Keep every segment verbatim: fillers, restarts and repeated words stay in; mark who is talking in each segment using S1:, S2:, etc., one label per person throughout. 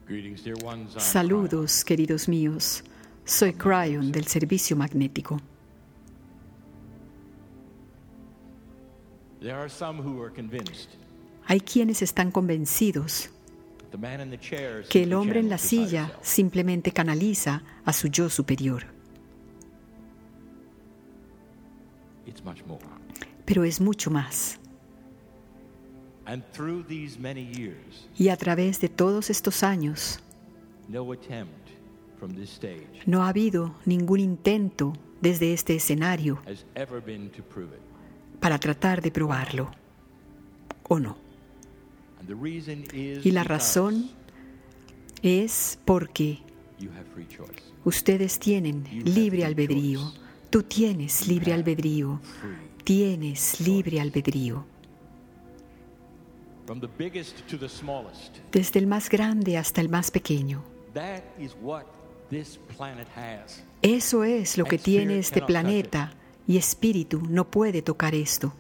S1: Saludos, queridos míos. Soy Cryon del Servicio Magnético. Hay quienes están convencidos que el hombre en la silla simplemente canaliza a su yo superior. Pero es mucho más. Y a través de todos estos años, no ha habido ningún intento desde este escenario para tratar de probarlo, ¿o no? Y la razón es porque ustedes tienen libre albedrío. Tú tienes libre albedrío. Tienes libre albedrío. Desde el más grande hasta el más pequeño. Eso es lo que tiene este planeta, y espíritu no puede tocar esto.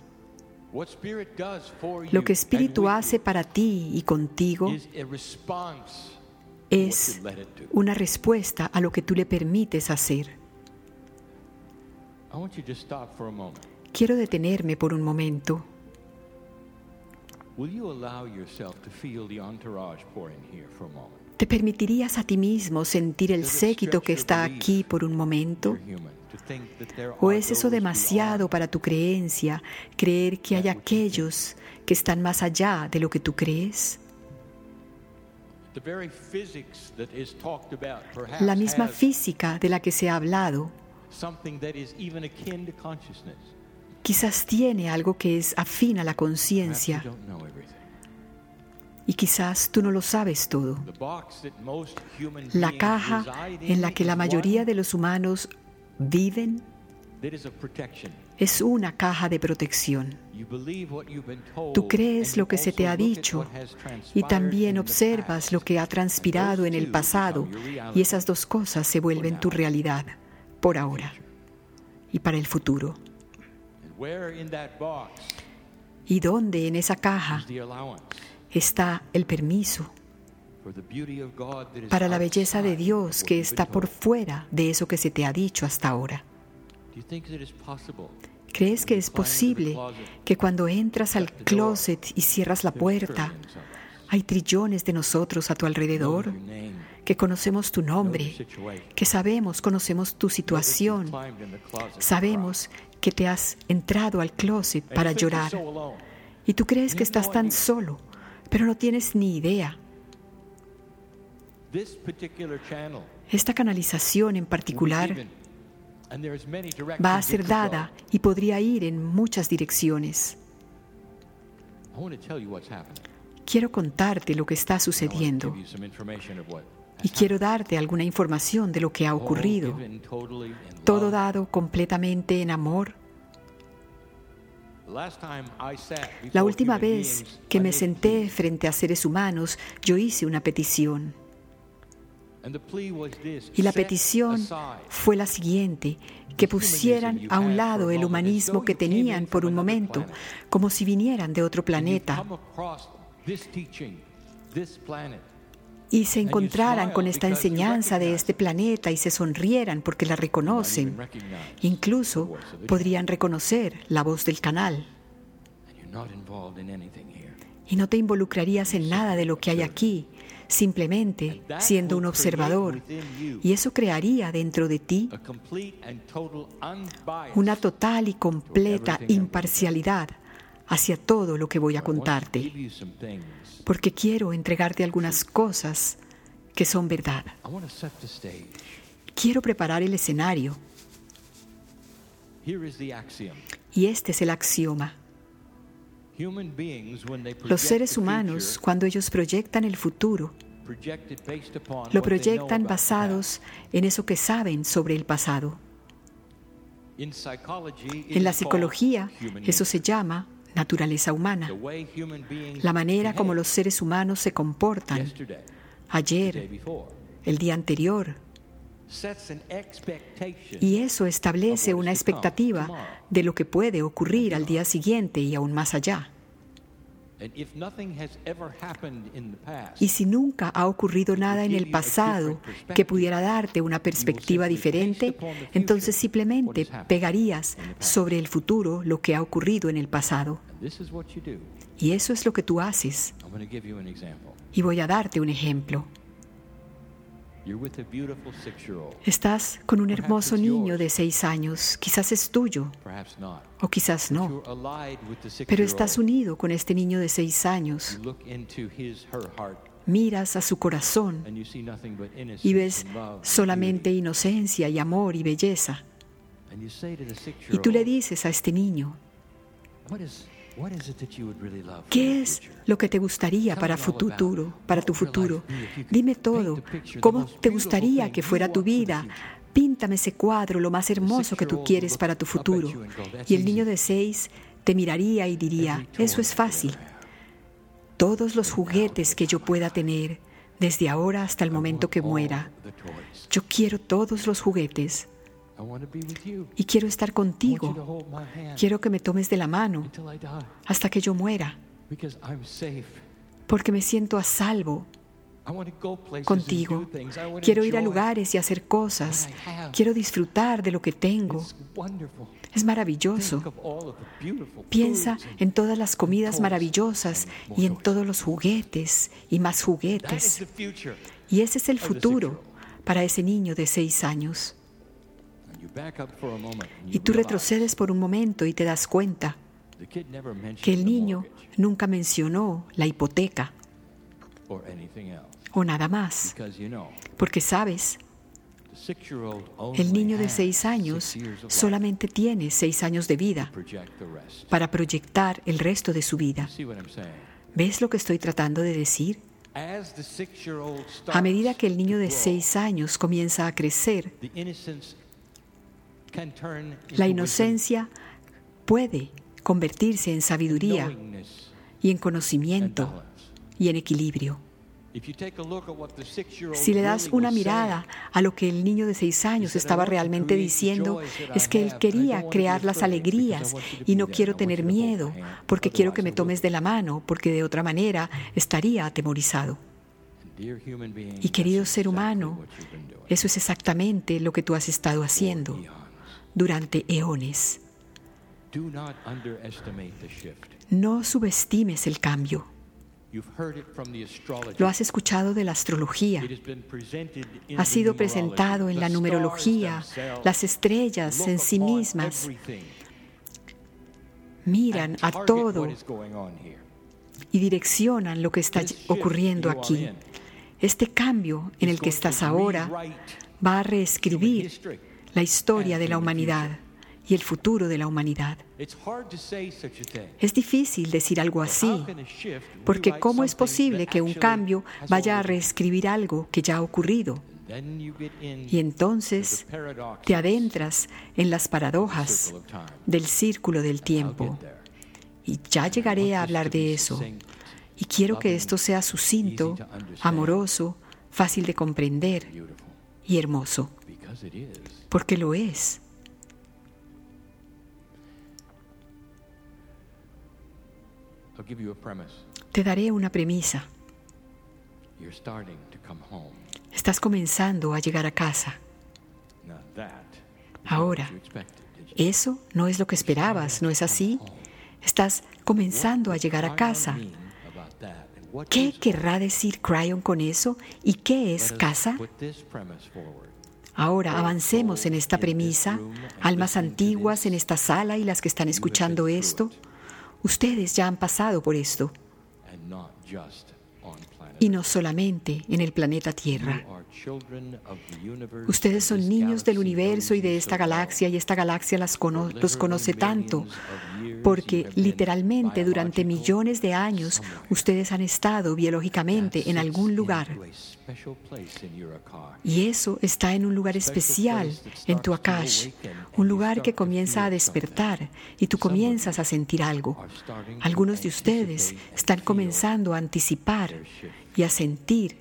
S1: Lo que espíritu hace para ti y contigo es una respuesta a lo que tú le permites hacer. Quiero detenerme por un momento. ¿Te permitirías a ti mismo sentir el séquito que está aquí por un momento? ¿O es eso demasiado para tu creencia, creer que hay aquellos que están más allá de lo que tú crees? La misma física de la que se ha hablado quizás tiene algo que es afín a la conciencia, y quizás tú no lo sabes todo. La caja en la que la mayoría de los humanos viven es una caja de protección. Tú crees lo que se te ha dicho y también observas lo que ha transpirado en el pasado, y esas dos cosas se vuelven tu realidad por ahora y para el futuro. ¿Y dónde en esa caja está el permiso para la belleza de Dios que está por fuera de eso que se te ha dicho hasta ahora? ¿Crees que es posible que cuando entras al closet y cierras la puerta, hay trillones de nosotros a tu alrededor, que conocemos tu nombre, que sabemos, conocemos tu situación, sabemos que te has entrado al closet para llorar, y tú crees que estás tan solo, pero no tienes ni idea? Esta canalización en particular va a ser dada y podría ir en muchas direcciones. Quiero contarte lo que está sucediendo y quiero darte alguna información de lo que ha ocurrido. Todo dado completamente en amor. La última vez que me senté frente a seres humanos, yo hice una petición. Y la petición fue la siguiente: que pusieran a un lado el humanismo que tenían por un momento, como si vinieran de otro planeta, y se encontraran con esta enseñanza de este planeta y se sonrieran porque la reconocen. Incluso podrían reconocer la voz del canal. Y no te involucrarías en nada de lo que hay aquí, simplemente siendo un observador. Y eso crearía dentro de ti una total y completa imparcialidad hacia todo lo que voy a contarte, porque quiero entregarte algunas cosas que son verdad. Quiero preparar el escenario. Y este es el axioma. Los seres humanos, cuando ellos proyectan el futuro, lo proyectan basados en eso que saben sobre el pasado. En la psicología, eso se llama naturaleza humana. La manera como los seres humanos se comportan ayer, el día anterior. Y eso establece una expectativa de lo que puede ocurrir al día siguiente y aún más allá. Y si nunca ha ocurrido nada en el pasado que pudiera darte una perspectiva diferente, entonces simplemente pegarías sobre el futuro lo que ha ocurrido en el pasado. Y eso es lo que tú haces. Y voy a darte un ejemplo. Estás con un hermoso niño de seis años, quizás es tuyo, o quizás no, pero estás unido con este niño de seis años. Miras a su corazón y ves solamente inocencia y amor y belleza. Y tú le dices a este niño, ¿qué es lo que te gustaría para futuro, para tu futuro? Dime todo. ¿Cómo te gustaría que fuera tu vida? Píntame ese cuadro, lo más hermoso que tú quieres para tu futuro. Y el niño de seis te miraría y diría, eso es fácil. Todos los juguetes que yo pueda tener, desde ahora hasta el momento que muera. Yo quiero todos los juguetes. Y quiero estar contigo. Quiero que me tomes de la mano hasta que yo muera, porque me siento a salvo contigo. Quiero ir a lugares y hacer cosas. Quiero disfrutar de lo que tengo. Es maravilloso. Piensa en todas las comidas maravillosas y en todos los juguetes y más juguetes. Y ese es el futuro para ese niño de seis años. Y tú retrocedes por un momento y te das cuenta que el niño nunca mencionó la hipoteca o nada más, porque sabes, el niño de seis años solamente tiene seis años de vida para proyectar el resto de su vida. ¿Ves lo que estoy tratando de decir? A medida que el niño de seis años comienza a crecer, la inocencia puede convertirse en sabiduría y en conocimiento y en equilibrio. Si le das una mirada a lo que el niño de seis años estaba realmente diciendo, es que él quería crear las alegrías y no quiero tener miedo, porque quiero que me tomes de la mano, porque de otra manera estaría atemorizado. Y querido ser humano, eso es exactamente lo que tú has estado haciendo durante eones. No subestimes el cambio. Lo has escuchado de la astrología. Ha sido presentado en la numerología. Las estrellas en sí mismas miran a todo y direccionan lo que está ocurriendo aquí. Este cambio en el que estás ahora va a reescribir la historia de la humanidad y el futuro de la humanidad. Es difícil decir algo así, porque ¿cómo es posible que un cambio vaya a reescribir algo que ya ha ocurrido? Y entonces te adentras en las paradojas del círculo del tiempo. Y ya llegaré a hablar de eso. Y quiero que esto sea sucinto, amoroso, fácil de comprender y hermoso. Porque lo es. Te daré una premisa. Estás comenzando a llegar a casa. Ahora, eso no es lo que esperabas, ¿no es así? Estás comenzando a llegar a casa. ¿Qué querrá decir Cryon con eso? ¿Y qué es casa? Ahora avancemos en esta premisa, almas antiguas en esta sala y las que están escuchando esto. Ustedes ya han pasado por esto, y no solamente en el planeta Tierra. Ustedes son niños del universo y de esta galaxia, y esta galaxia las cono- los conoce tanto, porque literalmente durante millones de años ustedes han estado biológicamente en algún lugar. Y eso está en un lugar especial en tu Akash, un lugar que comienza a despertar y tú comienzas a sentir algo. Algunos de ustedes están comenzando a anticipar y a sentir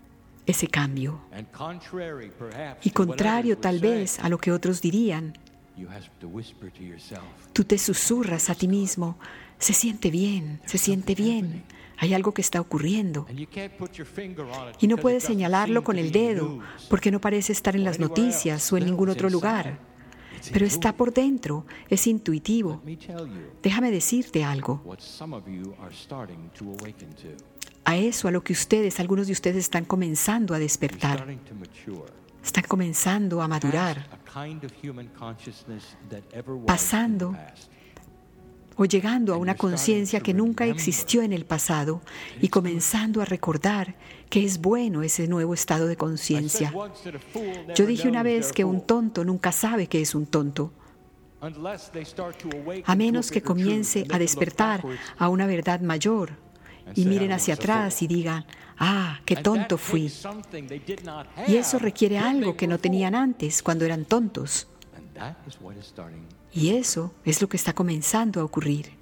S1: ese cambio. Y contrario tal vez a lo que otros dirían, Tú te susurras a ti mismo, se siente bien, se siente bien. Hay algo que está ocurriendo. Y no puedes señalarlo con el dedo, porque no parece estar en las noticias o en ningún otro lugar. Pero está por dentro, es intuitivo. Déjame decirte algo. A eso a lo que ustedes, algunos de ustedes están comenzando a despertar. Están comenzando a madurar, pasando o llegando a una conciencia que nunca existió en el pasado y comenzando a recordar que es bueno ese nuevo estado de conciencia. Yo dije una vez que un tonto nunca sabe que es un tonto, a menos que comience a despertar a una verdad mayor y miren hacia atrás y digan, ah, qué tonto fui. Y eso requiere algo que no tenían antes cuando eran tontos. Y eso es lo que está comenzando a ocurrir.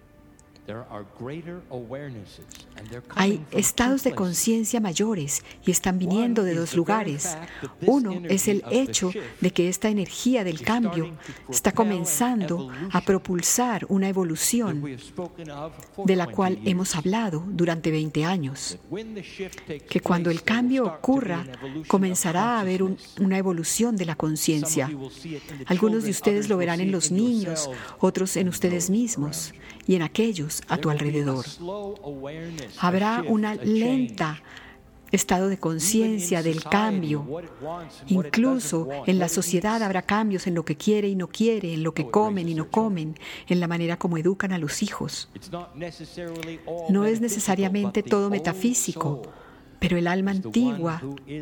S1: Hay estados de conciencia mayores y están viniendo de dos lugares. Uno es el hecho de que esta energía del cambio está comenzando a propulsar una evolución de la cual hemos hablado durante veinte años. Que cuando el cambio ocurra, comenzará a haber un, una evolución de la conciencia. Algunos de ustedes lo verán en los niños, otros en ustedes mismos y en aquellos a tu alrededor. Habrá una lenta estado de conciencia del cambio. Incluso en la sociedad habrá cambios en lo que quiere y no quiere, en lo que comen y no comen, en la manera como educan a los hijos. No es necesariamente todo metafísico, pero el alma antigua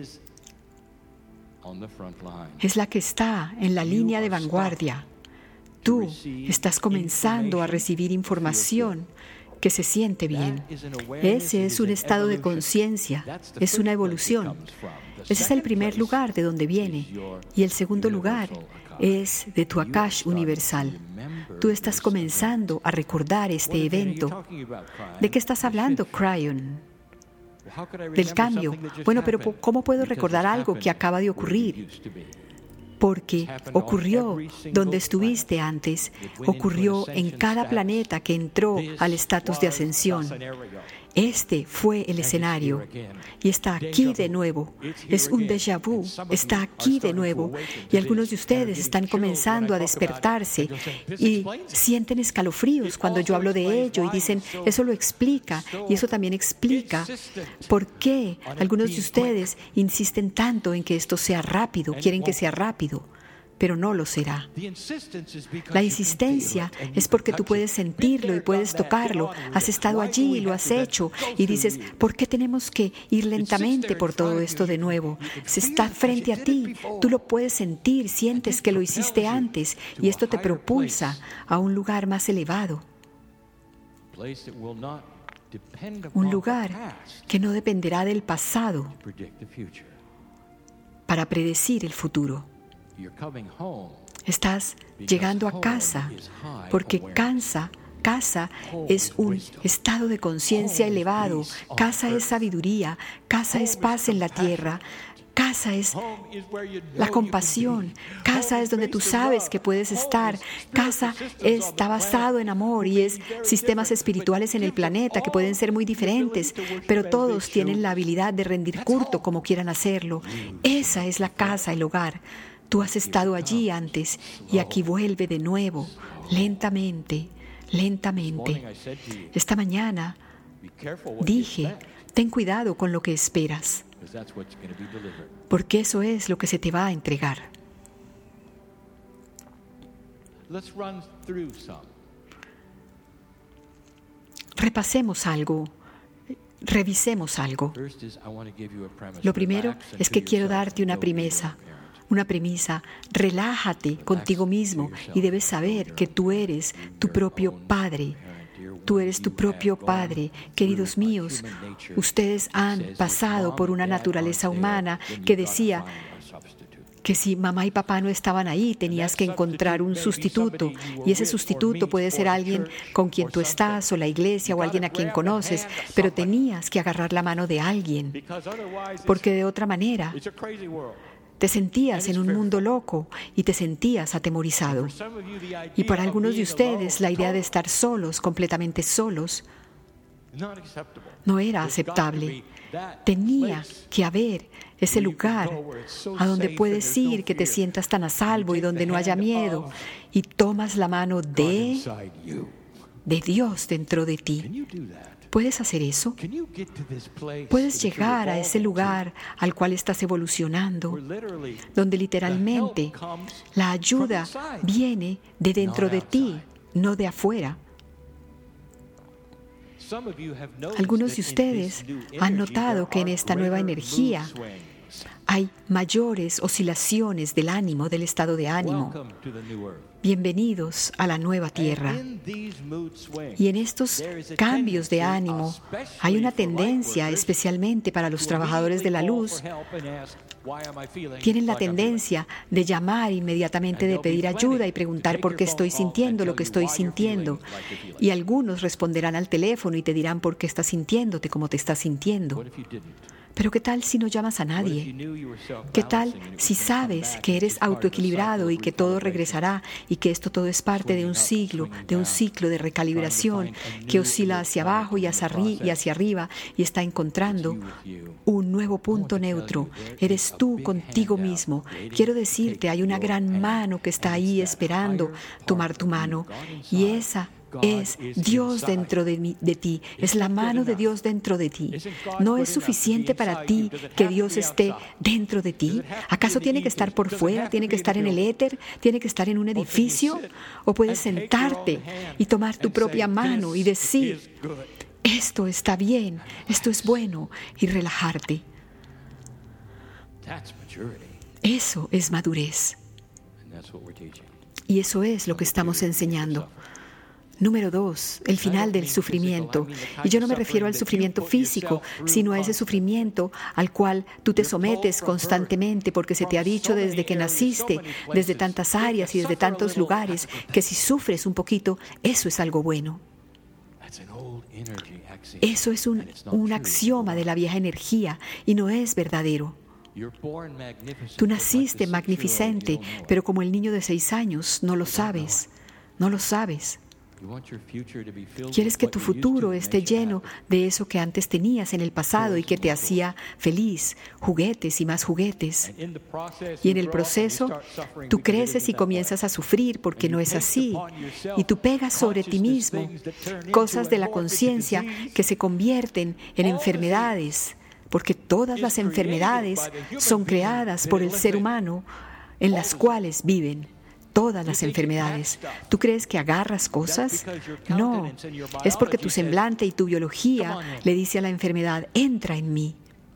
S1: es la que está en la línea de vanguardia. Tú estás comenzando a recibir información que se siente bien. Ese es un estado de conciencia, es una evolución. Ese es el primer lugar de donde viene. Y el segundo lugar es de tu Akash universal. Tú estás comenzando a recordar este evento. ¿De qué estás hablando, Cryon? Del cambio. Bueno, pero ¿cómo puedo recordar algo que acaba de ocurrir? Porque ocurrió donde estuviste antes, ocurrió en cada planeta que entró al estatus de ascensión. Este fue el escenario y está aquí de nuevo. Es un déjà vu, está aquí de nuevo. Y algunos de ustedes están comenzando a despertarse y sienten escalofríos cuando yo hablo de ello y dicen, eso lo explica y eso también explica por qué algunos de ustedes insisten tanto en que esto sea rápido, quieren que sea rápido. Pero no lo será. La insistencia es porque tú puedes sentirlo y puedes tocarlo. Has estado allí y lo has hecho. Y dices, ¿por qué tenemos que ir lentamente por todo esto de nuevo? Se está frente a ti. Tú lo puedes sentir, sientes que lo hiciste antes. Y esto te propulsa a un lugar más elevado. Un lugar que no dependerá del pasado para predecir el futuro. Estás llegando a casa porque casa, casa es un estado de conciencia elevado. Casa es sabiduría, casa es paz en la tierra. Casa es la compasión. Casa es donde tú sabes que puedes estar. Casa está basado en amor y es sistemas espirituales en el planeta que pueden ser muy diferentes, pero todos tienen la habilidad de rendir culto como quieran hacerlo. Esa es la casa, el hogar. Tú has estado allí antes y aquí vuelve de nuevo, lentamente, lentamente. Esta mañana dije, ten cuidado con lo que esperas, porque eso es lo que se te va a entregar. Repasemos algo, revisemos algo. Lo primero es que quiero darte una premisa. Una premisa, relájate contigo mismo y debes saber que tú eres tu propio padre. Tú eres tu propio padre. Queridos míos, ustedes han pasado por una naturaleza humana que decía que si mamá y papá no estaban ahí, tenías que encontrar un sustituto. Y ese sustituto puede ser alguien con quien tú estás, o la iglesia, o alguien a quien conoces, pero tenías que agarrar la mano de alguien, porque de otra manera Te sentías en un mundo loco y te sentías atemorizado. Y para algunos de ustedes, la idea de estar solos, completamente solos, no era aceptable. Tenía que haber ese lugar a donde puedes ir, que te sientas tan a salvo y donde no haya miedo, y tomas la mano de, de Dios dentro de ti. ¿Puedes hacer eso? Puedes llegar a ese lugar al cual estás evolucionando, donde literalmente la ayuda viene de dentro de ti, no de afuera. Algunos de ustedes han notado que en esta nueva energía hay mayores oscilaciones del ánimo, del estado de ánimo. Bienvenidos a la nueva tierra. Y en estos cambios de ánimo hay una tendencia, especialmente para los trabajadores de la luz, tienen la tendencia de llamar inmediatamente, de pedir ayuda y preguntar por qué estoy sintiendo lo que estoy sintiendo. Y algunos responderán al teléfono y te dirán por qué estás sintiéndote como te estás sintiendo. Pero ¿qué tal si no llamas a nadie? ¿Qué tal si sabes que eres autoequilibrado y que todo regresará y que esto todo es parte de un ciclo, de un ciclo de recalibración que oscila hacia abajo y hacia, arri- y hacia arriba y está encontrando un nuevo punto neutro? Eres tú contigo mismo. Quiero decirte, hay una gran mano que está ahí esperando tomar tu mano, y esa es Dios dentro de, mí, de ti, es la mano de Dios dentro de ti. ¿No es suficiente para ti que Dios esté dentro de ti? ¿Acaso tiene que estar por fuera? ¿Tiene que estar en el éter? ¿Tiene que estar en un edificio? ¿O puedes sentarte y tomar tu propia mano y decir, esto está bien, esto es bueno, y relajarte? Eso es madurez. Y eso es lo que estamos enseñando. Número dos, el final del sufrimiento. Y yo no me refiero al sufrimiento físico, sino a ese sufrimiento al cual tú te sometes constantemente porque se te ha dicho desde que naciste, desde tantas áreas y desde tantos lugares, que si sufres un poquito, eso es algo bueno. Eso es un, un axioma de la vieja energía y no es verdadero. Tú naciste magnificente, pero como el niño de seis años, no lo sabes, no lo sabes. Quieres que tu futuro esté lleno de eso que antes tenías en el pasado y que te hacía feliz, juguetes y más juguetes. Y en el proceso, tú creces y comienzas a sufrir porque no es así. Y tú pegas sobre ti mismo cosas de la conciencia que se convierten en enfermedades, porque todas las enfermedades son creadas por el ser humano en las cuales viven. Todas las enfermedades. ¿Tú crees que agarras cosas? No. Es porque tu semblante y tu biología le dice a la enfermedad, entra en mí.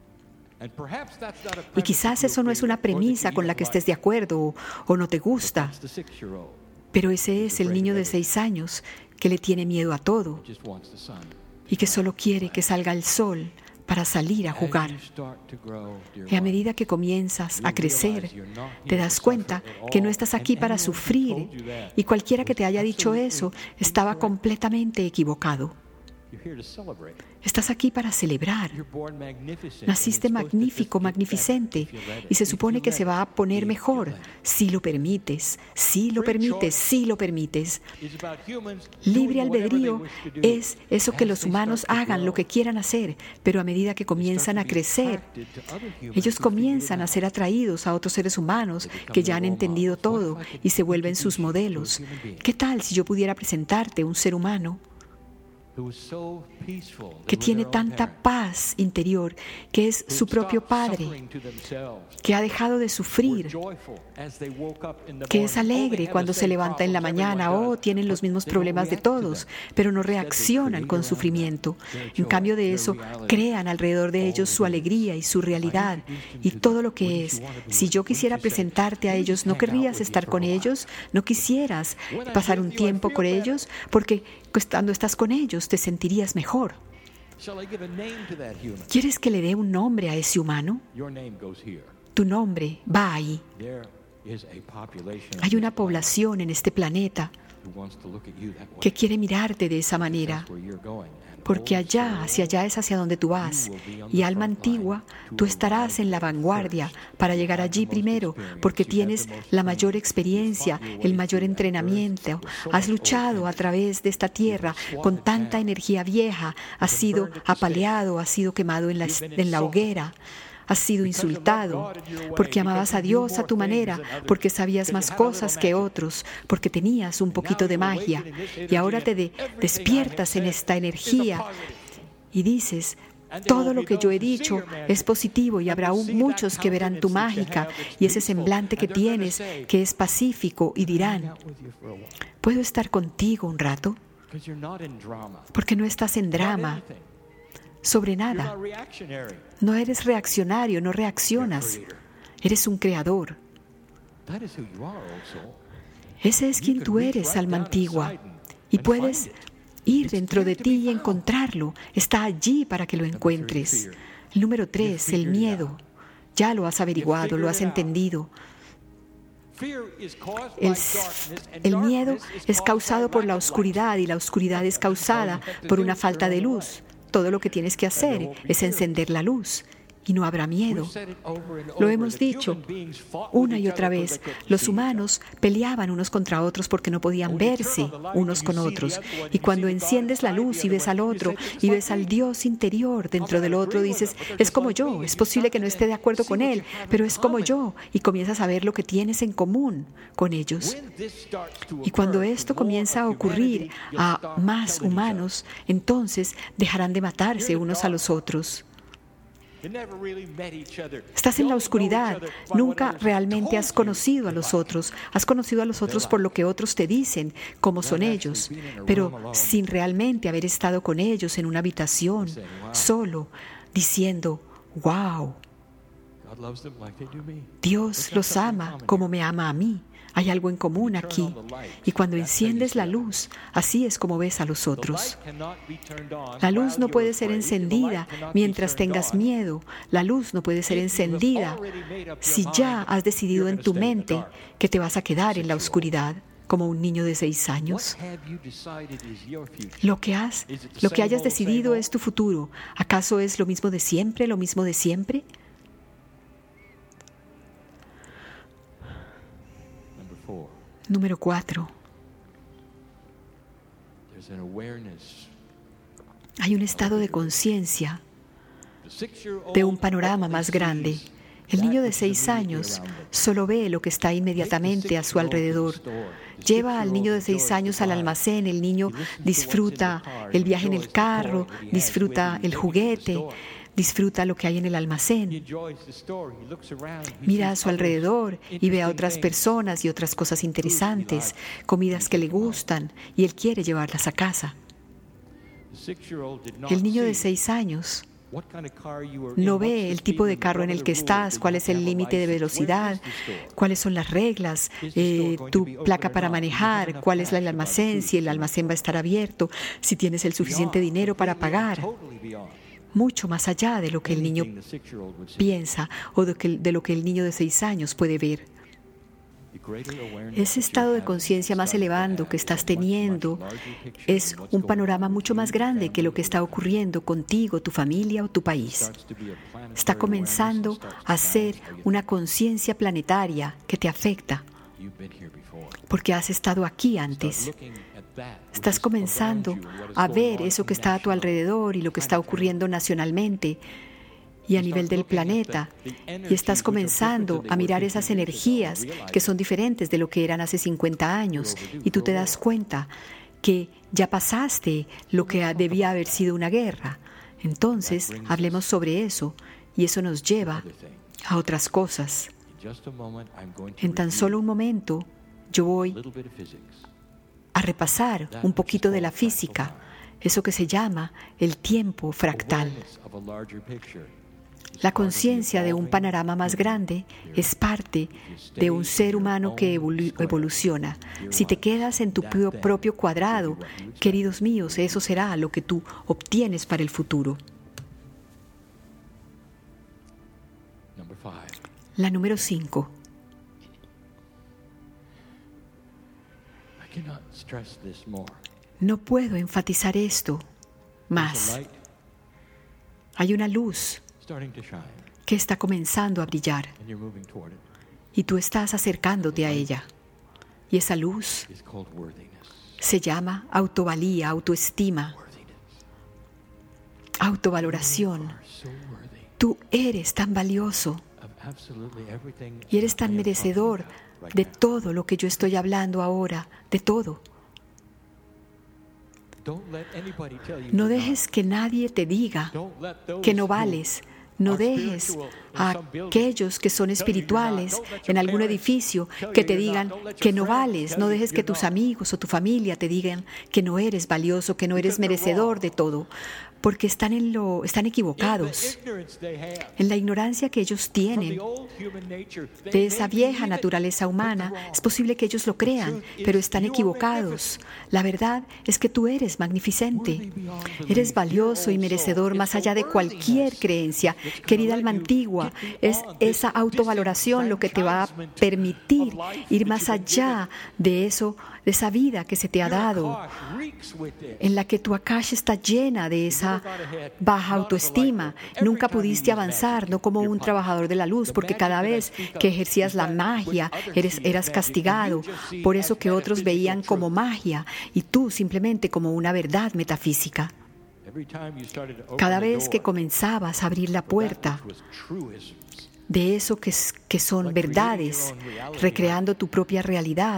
S1: Y quizás eso no es una premisa con la que estés de acuerdo o, o no te gusta. Pero ese es el niño de seis años que le tiene miedo a todo y que solo quiere que salga el sol para salir a jugar. Y a medida que comienzas a crecer, te das cuenta que no estás aquí para sufrir, y cualquiera que te haya dicho eso estaba completamente equivocado. Estás aquí para celebrar. Naciste magnífico, magnificente, y se supone que se va a poner mejor si lo permites, si lo permites, si lo permites. Libre albedrío es eso que los humanos hagan lo que quieran hacer, pero a medida que comienzan a crecer, ellos comienzan a ser atraídos a otros seres humanos que ya han entendido todo y se vuelven sus modelos. ¿Qué tal si yo pudiera presentarte un ser humano que tiene tanta paz interior, que es su propio padre, que ha dejado de sufrir, que es alegre cuando se levanta en la mañana? O tienen los mismos problemas de todos, pero no reaccionan con sufrimiento. En cambio de eso, crean alrededor de ellos su alegría y su realidad y todo lo que es. Si yo quisiera presentarte a ellos, ¿no querrías estar con ellos? ¿No quisieras pasar un tiempo con ellos? Porque cuando estás con ellos te sentirías mejor. ¿Quieres que le dé un nombre a ese humano? Tu nombre va ahí. Hay una población en este planeta que quiere mirarte de esa manera, porque allá, hacia allá es hacia donde tú vas. Y alma antigua, tú estarás en la vanguardia para llegar allí primero, porque tienes la mayor experiencia, el mayor entrenamiento. Has luchado a través de esta tierra con tanta energía vieja, has sido apaleado, has sido quemado en la, en la hoguera. Has sido insultado porque amabas a Dios a tu manera, porque sabías más cosas que otros, porque tenías un poquito de magia. Y ahora te de- despiertas en esta energía y dices, todo lo que yo he dicho es positivo y habrá aún muchos que verán tu mágica y ese semblante que tienes que es pacífico y dirán, ¿puedo estar contigo un rato? Porque no estás en drama sobre nada. No eres reaccionario, no reaccionas. Eres un creador. Ese es quien tú eres, alma antigua. Y puedes ir dentro de ti y encontrarlo. Está allí para que lo encuentres. El número tres, el miedo. Ya lo has averiguado, lo has entendido. El, el miedo es causado por la oscuridad y la oscuridad es causada por una falta de luz. Todo lo que tienes que hacer es encender la luz y no habrá miedo. Lo hemos dicho una y otra vez. Los humanos peleaban unos contra otros porque no podían verse unos con otros. Y cuando enciendes la luz y ves al otro y ves al Dios interior dentro del otro, dices, es como yo, es posible que no esté de acuerdo con él, pero es como yo. Y comienzas a ver lo que tienes en común con ellos. Y cuando esto comienza a ocurrir a más humanos, entonces dejarán de matarse unos a los otros. Estás en la oscuridad, nunca realmente has conocido a los otros, has conocido a los otros por lo que otros te dicen, cómo son ellos, pero sin realmente haber estado con ellos en una habitación, solo, diciendo, wow, Dios los ama como me ama a mí. Hay algo en común aquí. Y cuando enciendes la luz, así es como ves a los otros. La luz no puede ser encendida mientras tengas miedo. La luz no puede ser encendida si ya has decidido en tu mente que te vas a quedar en la oscuridad como un niño de seis años. Lo que has, lo que hayas decidido es tu futuro. ¿Acaso es lo mismo de siempre, lo mismo de siempre? Número cuatro. Hay un estado de conciencia de un panorama más grande. El niño de seis años solo ve lo que está inmediatamente a su alrededor. Lleva al niño de seis años al almacén, el niño disfruta el viaje en el carro, disfruta el juguete, disfruta lo que hay en el almacén. Mira a su alrededor y ve a otras personas y otras cosas interesantes, comidas que le gustan, y él quiere llevarlas a casa. El niño de seis años no ve el tipo de carro en el que estás, cuál es el límite de velocidad, cuáles son las reglas, eh, tu placa para manejar, cuál es el almacén, si el almacén va a estar abierto, si tienes el suficiente dinero para pagar. Mucho más allá de lo que el niño piensa o de, que, de lo que el niño de seis años puede ver. Ese estado de conciencia más elevado que estás teniendo es un panorama mucho más grande que lo que está ocurriendo contigo, tu familia o tu país. Está comenzando a ser una conciencia planetaria que te afecta, porque has estado aquí antes. Estás comenzando a ver eso que está a tu alrededor y lo que está ocurriendo nacionalmente y a nivel del planeta. Y estás comenzando a mirar esas energías que son diferentes de lo que eran hace cincuenta años. Y tú te das cuenta que ya pasaste lo que debía haber sido una guerra. Entonces, hablemos sobre eso. Y eso nos lleva a otras cosas. En tan solo un momento, yo voy a repasar un poquito de la física, eso que se llama el tiempo fractal. La conciencia de un panorama más grande es parte de un ser humano que evolu- evoluciona. Si te quedas en tu propio cuadrado, queridos míos, eso será lo que tú obtienes para el futuro. La número cinco. No puedo enfatizar esto más. Hay una luz que está comenzando a brillar y tú estás acercándote a ella. Y esa luz se llama autovalía, autoestima, autovaloración. Tú eres tan valioso y eres tan merecedor de todo lo que yo estoy hablando ahora, de todo. No dejes que nadie te diga que no vales. No dejes a aquellos que son espirituales en algún edificio que te digan que no vales. No dejes que tus amigos o tu familia te digan que no eres valioso, que no eres merecedor de todo, porque están, en lo, están equivocados. En la ignorancia que ellos tienen de esa vieja naturaleza humana, es posible que ellos lo crean, pero están equivocados. La verdad es que tú eres magnificente. Eres valioso y merecedor más allá de cualquier creencia. Querida alma antigua, es esa autovaloración lo que te va a permitir ir más allá de eso, de esa vida que se te ha dado, en la que tu Akash está llena de esa baja autoestima. Nunca pudiste avanzar, no como un trabajador de la luz, porque cada vez que ejercías la magia eres, eras castigado. Por eso que otros veían como magia y tú simplemente como una verdad metafísica. Cada vez que comenzabas a abrir la puerta de eso que, que son verdades, recreando tu propia realidad,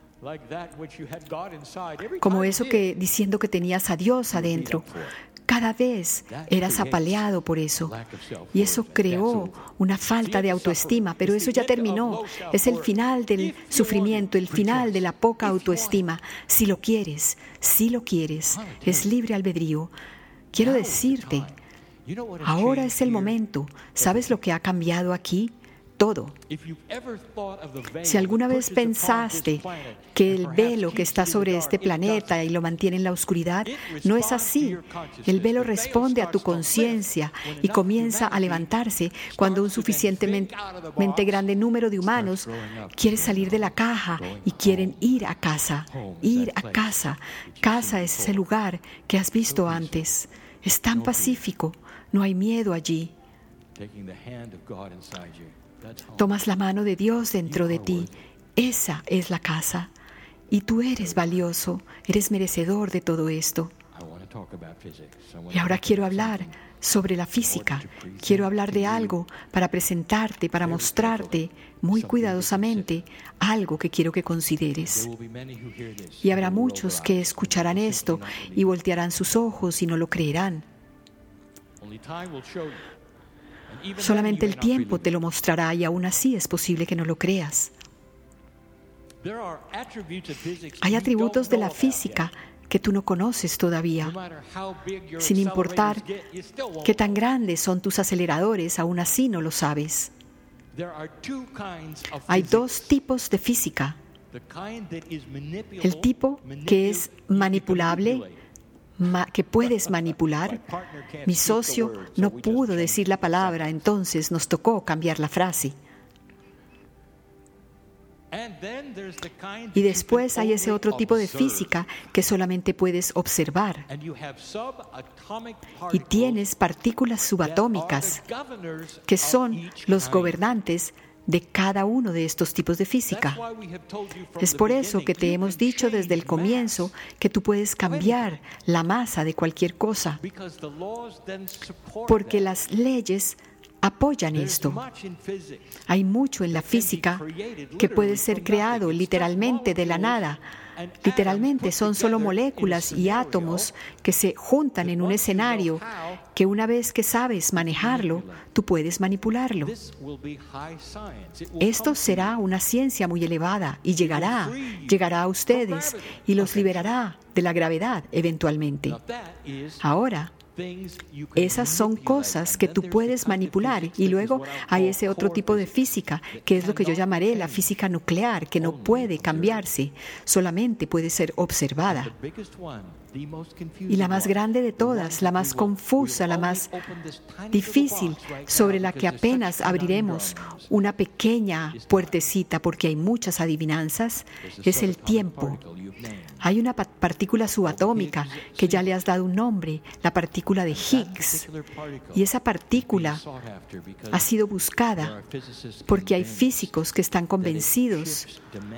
S1: como eso que diciendo que tenías a Dios adentro, cada vez eras apaleado por eso. Y eso creó una falta de autoestima, pero eso ya terminó. Es el final del sufrimiento, el final de la poca autoestima. Si lo quieres, si lo quieres, es libre albedrío. Quiero decirte, ahora es el momento. ¿Sabes lo que ha cambiado aquí? Todo. Si alguna vez pensaste que el velo que está sobre este planeta y lo mantiene en la oscuridad, no es así. El velo responde a tu conciencia y comienza a levantarse cuando un suficientemente grande número de humanos quiere salir de la caja y quieren ir a casa. Ir a casa. Casa es ese lugar que has visto antes. Es tan pacífico. No hay miedo allí. Tomas la mano de Dios dentro de ti. Esa es la casa. Y tú eres valioso, eres merecedor de todo esto. Y ahora quiero hablar sobre la física. Quiero hablar de algo para presentarte, para mostrarte muy cuidadosamente algo que quiero que consideres. Y habrá muchos que escucharán esto y voltearán sus ojos y no lo creerán. Solamente el tiempo te lo mostrará y aún así es posible que no lo creas. Hay atributos de la física que tú no conoces todavía. Sin importar qué tan grandes son tus aceleradores, aún así no lo sabes. Hay dos tipos de física. El tipo que es manipulable, Ma, que puedes manipular. Mi socio no pudo decir la palabra, entonces nos tocó cambiar la frase. Y después hay ese otro tipo de física que solamente puedes observar. Y tienes partículas subatómicas que son los gobernantes de cada uno de estos tipos de física. Es por eso que te hemos dicho desde el comienzo que tú puedes cambiar la masa de cualquier cosa, porque las leyes apoyan esto. Hay mucho en la física que puede ser creado literalmente de la nada. Literalmente son solo moléculas y átomos que se juntan en un escenario que una vez que sabes manejarlo, tú puedes manipularlo. Esto será una ciencia muy elevada y llegará, llegará a ustedes y los liberará de la gravedad eventualmente. Ahora, Esas son cosas que tú puedes manipular. Y luego hay ese otro tipo de física, que es lo que yo llamaré la física nuclear, que no puede cambiarse, solamente puede ser observada. Y la más grande de todas, la más confusa, la más difícil, sobre la que apenas abriremos una pequeña puertecita porque hay muchas adivinanzas, es el tiempo. Hay una partícula subatómica que ya le has dado un nombre, la partícula de Higgs. Y esa partícula ha sido buscada porque hay físicos que están convencidos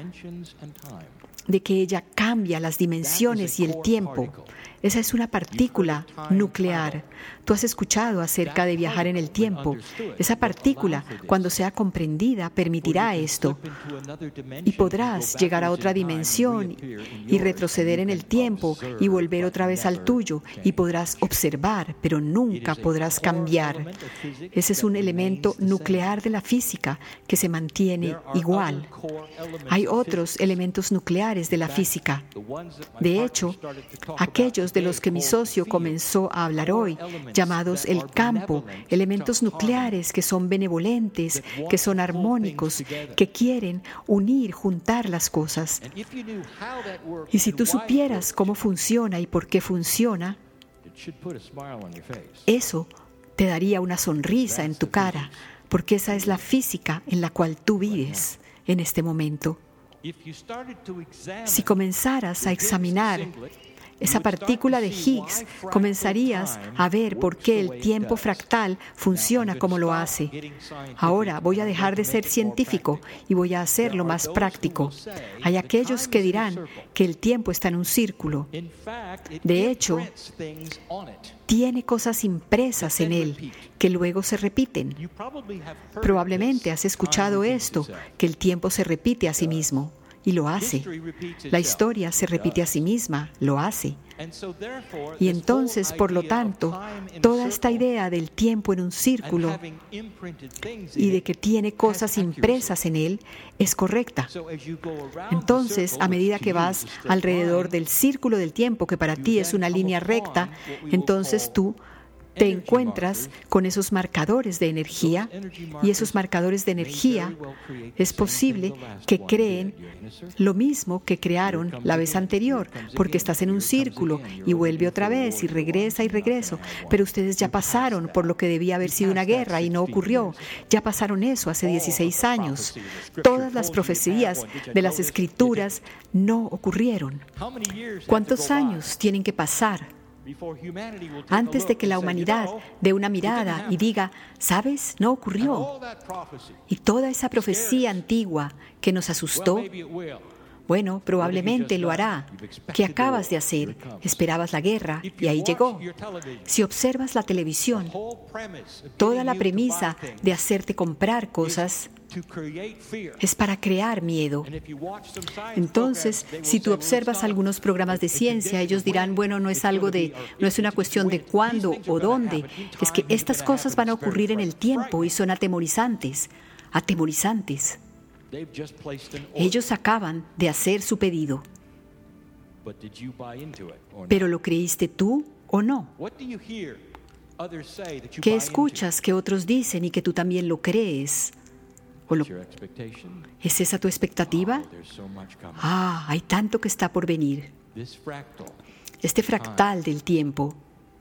S1: de que ella cambia las dimensiones y el tiempo. Esa es una partícula nuclear. Tú has escuchado acerca de viajar en el tiempo. Esa partícula, cuando sea comprendida, permitirá esto. Y podrás llegar a otra dimensión y retroceder en el tiempo y volver otra vez al tuyo. Y podrás observar, pero nunca podrás cambiar. Ese es un elemento nuclear de la física que se mantiene igual. Hay otros elementos nucleares de la física. De hecho, aquellos de los que mi socio comenzó a hablar hoy, llamados el campo, elementos nucleares que son benevolentes, que son armónicos, que quieren unir, juntar las cosas. Y si tú supieras cómo funciona y por qué funciona, eso te daría una sonrisa en tu cara, porque esa es la física en la cual tú vives en este momento. Si comenzaras a examinar esa partícula de Higgs, comenzarías a ver por qué el tiempo fractal funciona como lo hace. Ahora voy a dejar de ser científico y voy a hacerlo más práctico. Hay aquellos que dirán que el tiempo está en un círculo. De hecho, tiene cosas impresas en él que luego se repiten. Probablemente has escuchado esto, que el tiempo se repite a sí mismo. Y lo hace. La historia se repite a sí misma, lo hace. Y entonces, por lo tanto, toda esta idea del tiempo en un círculo y de que tiene cosas impresas en él es correcta. Entonces, a medida que vas alrededor del círculo del tiempo, que para ti es una línea recta, entonces tú te encuentras con esos marcadores de energía, y esos marcadores de energía es posible que creen lo mismo que crearon la vez anterior, porque estás en un círculo y vuelve otra vez y regresa y regreso. Pero ustedes ya pasaron por lo que debía haber sido una guerra y no ocurrió. Ya pasaron eso hace dieciséis años. Todas las profecías de las Escrituras no ocurrieron. ¿Cuántos años tienen que pasar antes de que la humanidad dé una mirada y diga, ¿sabes? No ocurrió? Y toda esa profecía antigua que nos asustó, bueno, probablemente lo hará. ¿Qué acabas de hacer? Esperabas la guerra y ahí llegó. Si observas la televisión, toda la premisa de hacerte comprar cosas es para crear miedo. Entonces, si tú observas algunos programas de ciencia, ellos dirán, bueno, no es algo de, no es una cuestión de cuándo o dónde, es que estas cosas van a ocurrir en el tiempo y son atemorizantes, atemorizantes. Ellos acaban de hacer su pedido. ¿Pero lo creíste tú o no? ¿Qué escuchas que otros dicen y que tú también lo crees? ¿O lo... ¿Es esa tu expectativa? Ah, hay tanto que está por venir. Este fractal del tiempo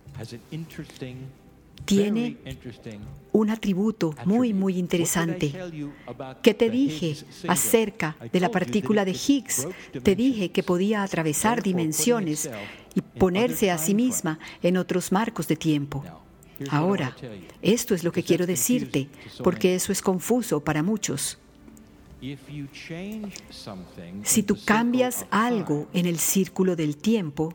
S1: tiene un atributo muy, muy interesante. ¿Qué te dije acerca de la partícula de Higgs? Te dije que podía atravesar dimensiones y ponerse a sí misma en otros marcos de tiempo. Ahora, esto es lo que quiero decirte, porque eso es confuso para muchos. Si tú cambias algo en el círculo del tiempo,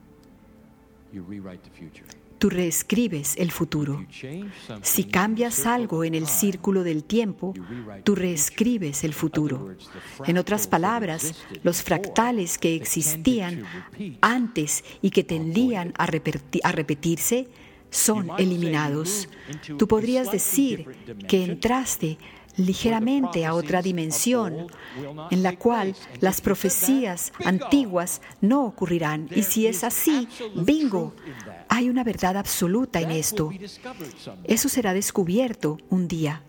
S1: tú reescribes el futuro. Si cambias algo en el círculo del tiempo, tú reescribes el futuro. En otras palabras, los fractales que existían antes y que tendían a repeti- a repetirse son eliminados. Tú podrías decir que entraste ligeramente a otra dimensión en la cual las profecías antiguas no ocurrirán. Y si es así, bingo, hay una verdad absoluta en esto. Eso será descubierto un día.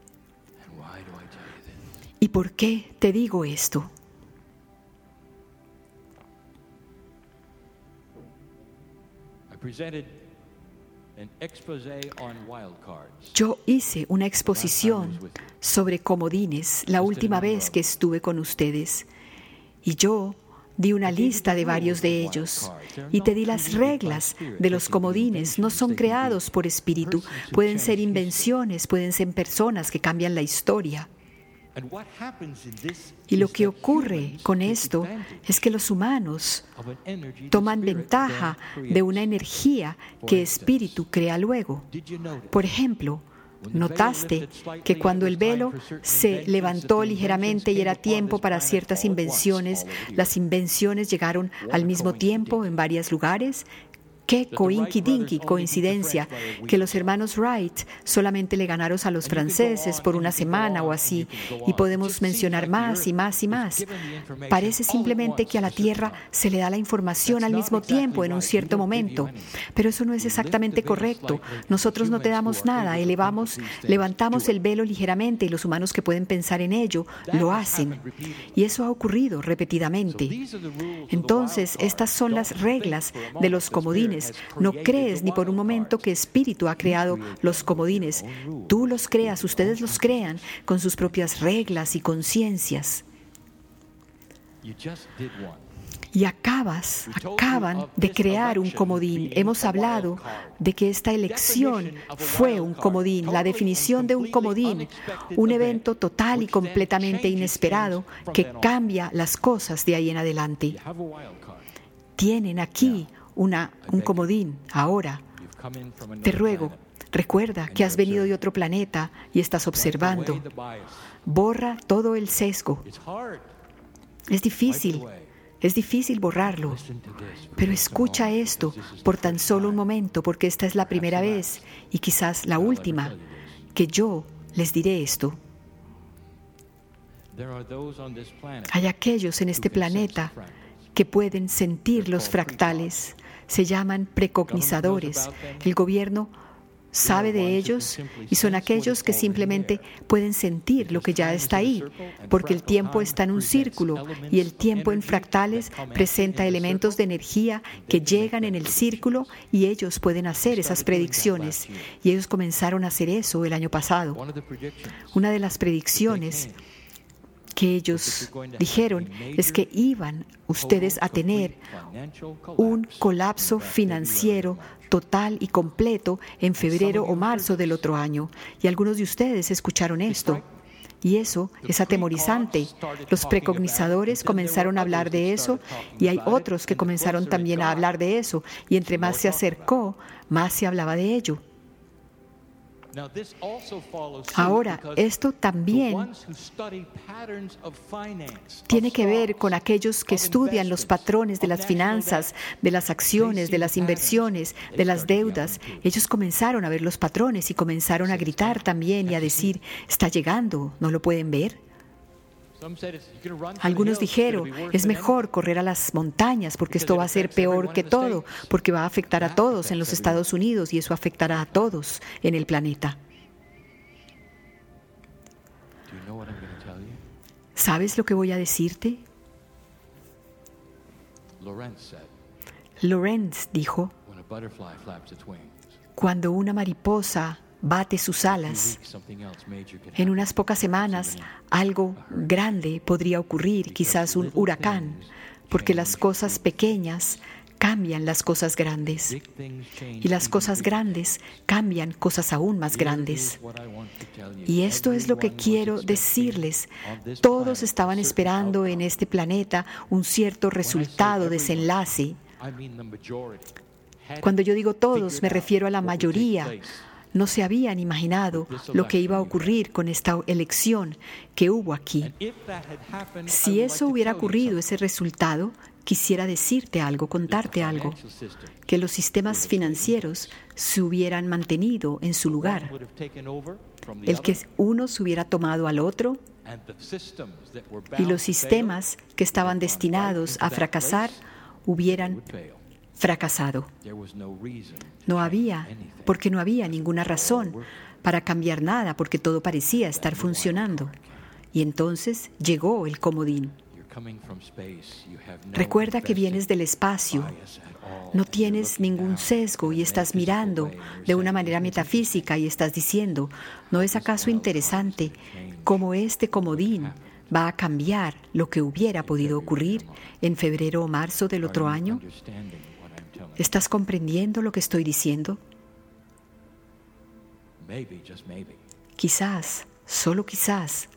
S1: ¿Y por qué te digo esto? Yo hice una exposición sobre comodines la última vez que estuve con ustedes y yo di una lista de varios de ellos y te di las reglas de los comodines. No son creados por espíritu, pueden ser invenciones, pueden ser personas que cambian la historia. Y lo que ocurre con esto es que los humanos toman ventaja de una energía que espíritu crea luego. Por ejemplo, ¿notaste que cuando el velo se levantó ligeramente y era tiempo para ciertas invenciones, las invenciones llegaron al mismo tiempo en varios lugares? Qué coincidinky, coincidencia, que los hermanos Wright solamente le ganaron a los franceses por una semana o así, y podemos mencionar más y más y más. Parece simplemente que a la Tierra se le da la información al mismo tiempo en un cierto momento, pero eso no es exactamente correcto. Nosotros no te damos nada, elevamos, levantamos el velo ligeramente y los humanos que pueden pensar en ello lo hacen. Y eso ha ocurrido repetidamente. Entonces, estas son las reglas de los comodines. No crees ni por un momento que espíritu ha creado los comodines. Tú los creas, ustedes los crean con sus propias reglas y conciencias. Y acabas, acaban de crear un comodín. Hemos hablado de que esta elección fue un comodín, la definición de un comodín, un evento total y completamente inesperado que cambia las cosas de ahí en adelante. Tienen aquí Una, un comodín. Ahora, te ruego, recuerda que has venido de otro planeta y estás observando. Borra todo el sesgo. Es difícil, es difícil borrarlo. Pero escucha esto por tan solo un momento, porque esta es la primera vez y quizás la última que yo les diré esto. Hay aquellos en este planeta que pueden sentir los fractales. Se llaman precognizadores. El gobierno sabe de ellos y son aquellos que simplemente pueden sentir lo que ya está ahí, porque el tiempo está en un círculo y el tiempo en fractales presenta elementos de energía que llegan en el círculo y ellos pueden hacer esas predicciones. Y ellos comenzaron a hacer eso el año pasado. Una de las predicciones que ellos dijeron es que iban ustedes a tener un colapso financiero total y completo en febrero o marzo del otro año. Y algunos de ustedes escucharon esto. Y eso es atemorizante. Los precognizadores comenzaron a hablar de eso y hay otros que comenzaron también a hablar de eso. Y entre más se acercó, más se hablaba de ello. Ahora, esto también tiene que ver con aquellos que estudian los patrones de las finanzas, de las acciones, de las inversiones, de las deudas. Ellos comenzaron a ver los patrones y comenzaron a gritar también y a decir, está llegando, ¿no lo pueden ver? Algunos dijeron, es mejor correr a las montañas porque esto va a ser peor que todo, porque va a afectar a todos en los Estados Unidos y eso afectará a todos en el planeta. ¿Sabes lo que voy a decirte? Lorenz dijo, cuando una mariposa bate sus alas, en unas pocas semanas algo grande podría ocurrir, quizás un huracán, porque las cosas pequeñas cambian las cosas grandes y las cosas grandes cambian cosas aún más grandes. Y esto es lo que quiero decirles. Todos estaban esperando en este planeta un cierto resultado, desenlace. Cuando yo digo todos, me refiero a la mayoría. No se habían imaginado lo que iba a ocurrir con esta elección que hubo aquí. Si eso hubiera ocurrido, ese resultado, quisiera decirte algo, contarte algo, que los sistemas financieros se hubieran mantenido en su lugar, el que uno se hubiera tomado al otro, y los sistemas que estaban destinados a fracasar hubieran fracasado. No había, porque no había ninguna razón para cambiar nada, porque todo parecía estar funcionando. Y entonces llegó el comodín. Recuerda que vienes del espacio, no tienes ningún sesgo y estás mirando de una manera metafísica y estás diciendo, ¿no es acaso interesante cómo este comodín va a cambiar lo que hubiera podido ocurrir en febrero o marzo del otro año? ¿Estás comprendiendo lo que estoy diciendo? Quizás, solo quizás,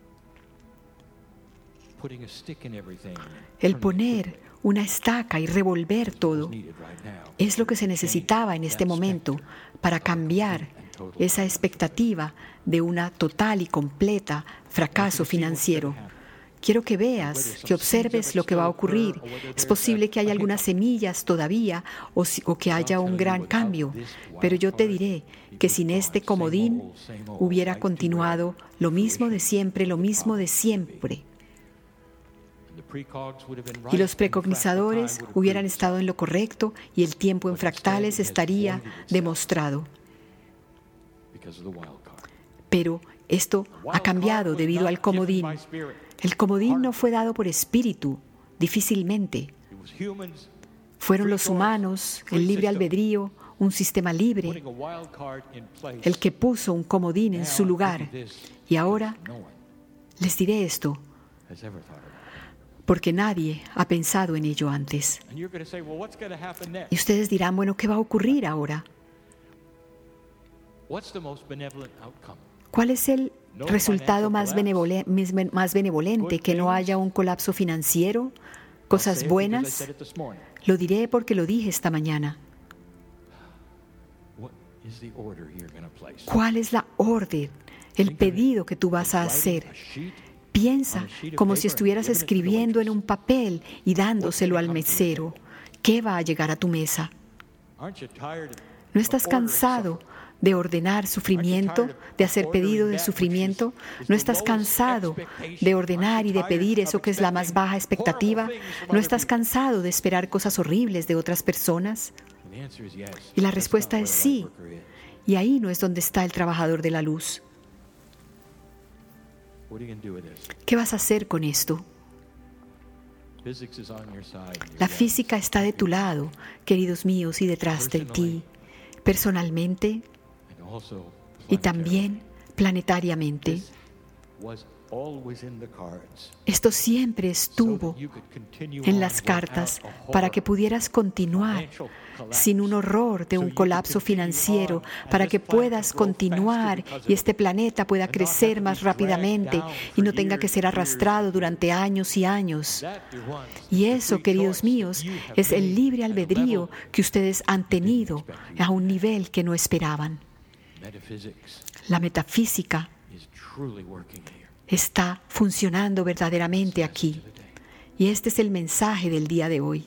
S1: el poner una estaca y revolver todo es lo que se necesitaba en este momento para cambiar esa expectativa de una total y completa fracaso financiero. Quiero que veas, que observes lo que va a ocurrir. Es posible que haya algunas semillas todavía o, si, o que haya un gran cambio, pero yo te diré que sin este comodín hubiera continuado lo mismo de siempre, lo mismo de siempre. Y los precognizadores hubieran estado en lo correcto y el tiempo en fractales estaría demostrado. Pero esto ha cambiado debido al comodín. El comodín no fue dado por espíritu, difícilmente. Fueron los humanos, el libre albedrío, un sistema libre, el que puso un comodín en su lugar. Y ahora les diré esto, porque nadie ha pensado en ello antes. Y ustedes dirán, bueno, ¿qué va a ocurrir ahora? ¿Cuál es el resultado más benevolente, más benevolente? ¿Que no haya un colapso financiero? ¿Cosas buenas? Lo diré porque lo dije esta mañana. ¿Cuál es la orden, el pedido que tú vas a hacer? Piensa como si estuvieras escribiendo en un papel y dándoselo al mesero. ¿Qué va a llegar a tu mesa? ¿No estás cansado de ordenar sufrimiento, de hacer pedido de sufrimiento? ¿No estás cansado de ordenar y de pedir eso que es la más baja expectativa? ¿No estás cansado de esperar cosas horribles de otras personas? Y la respuesta es sí. Y ahí no es donde está el trabajador de la luz. ¿Qué vas a hacer con esto? La física está de tu lado, queridos míos, y detrás de ti, personalmente y también planetariamente. Esto siempre estuvo en las cartas para que pudieras continuar sin un horror de un colapso financiero, para que puedas continuar y este planeta pueda crecer más rápidamente y no tenga que ser arrastrado durante años y años. Y eso, queridos míos, es el libre albedrío que ustedes han tenido a un nivel que no esperaban. La metafísica está funcionando verdaderamente aquí. Y este es el mensaje del día de hoy.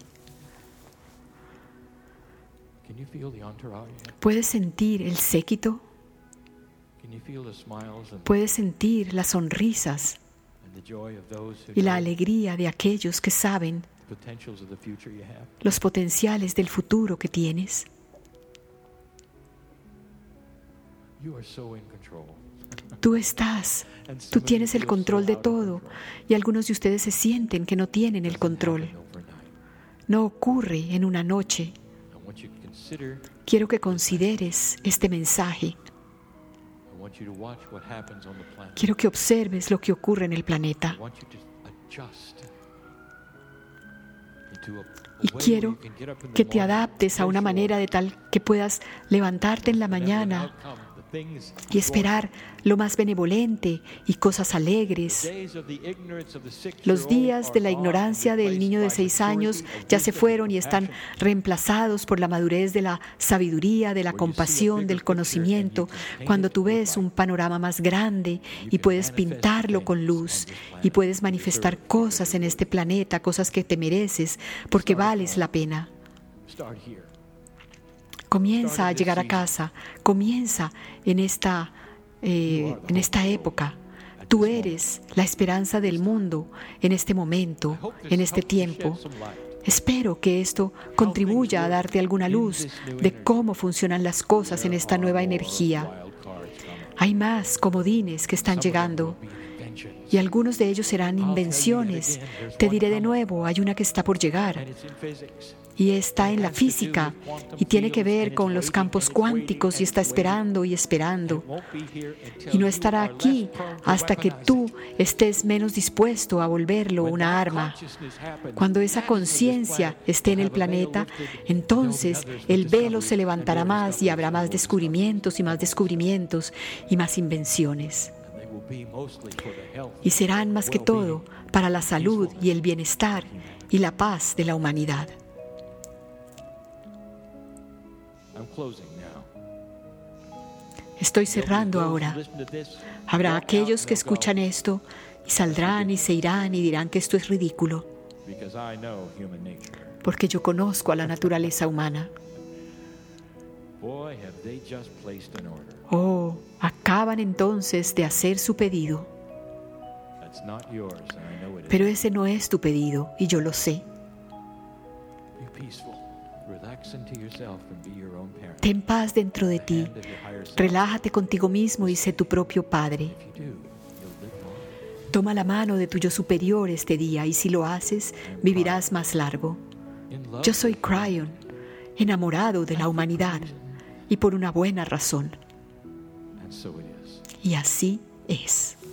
S1: ¿Puedes sentir el séquito? ¿Puedes sentir las sonrisas y la alegría de aquellos que saben los potenciales del futuro que tienes? Tú estás, tú tienes el control de todo, y algunos de ustedes se sienten que no tienen el control. No ocurre en una noche. Quiero que consideres este mensaje. Quiero que observes lo que ocurre en el planeta. Y quiero que te adaptes a una manera de tal que puedas levantarte en la mañana y esperar lo más benevolente y cosas alegres. Los días de la ignorancia del niño de seis años ya se fueron y están reemplazados por la madurez de la sabiduría, de la compasión, del conocimiento, cuando tú ves un panorama más grande y puedes pintarlo con luz y puedes manifestar cosas en este planeta, cosas que te mereces porque vales la pena. Comienza a llegar a casa, comienza en esta, eh, en esta época. Tú eres la esperanza del mundo en este momento, en este tiempo. Espero que esto contribuya a darte alguna luz de cómo funcionan las cosas en esta nueva energía. Hay más comodines que están llegando y algunos de ellos serán invenciones. Te diré de nuevo, hay una que está por llegar. Y está en la física y tiene que ver con los campos cuánticos y está esperando y esperando. Y no estará aquí hasta que tú estés menos dispuesto a volverlo una arma. Cuando esa conciencia esté en el planeta, entonces el velo se levantará más y habrá más descubrimientos y más descubrimientos y más invenciones. Y serán más que todo para la salud y el bienestar y la paz de la humanidad. Estoy cerrando ahora. Habrá aquellos que escuchan esto y saldrán y se irán y dirán que esto es ridículo, porque yo conozco a la naturaleza humana. Oh, acaban entonces de hacer su pedido. Pero ese no es tu pedido y yo lo sé. Ten paz dentro de ti, relájate contigo mismo y sé tu propio padre. Toma la mano de tu yo superior este día y si lo haces, vivirás más largo. Yo soy Cryon, enamorado de la humanidad y por una buena razón. Y así es.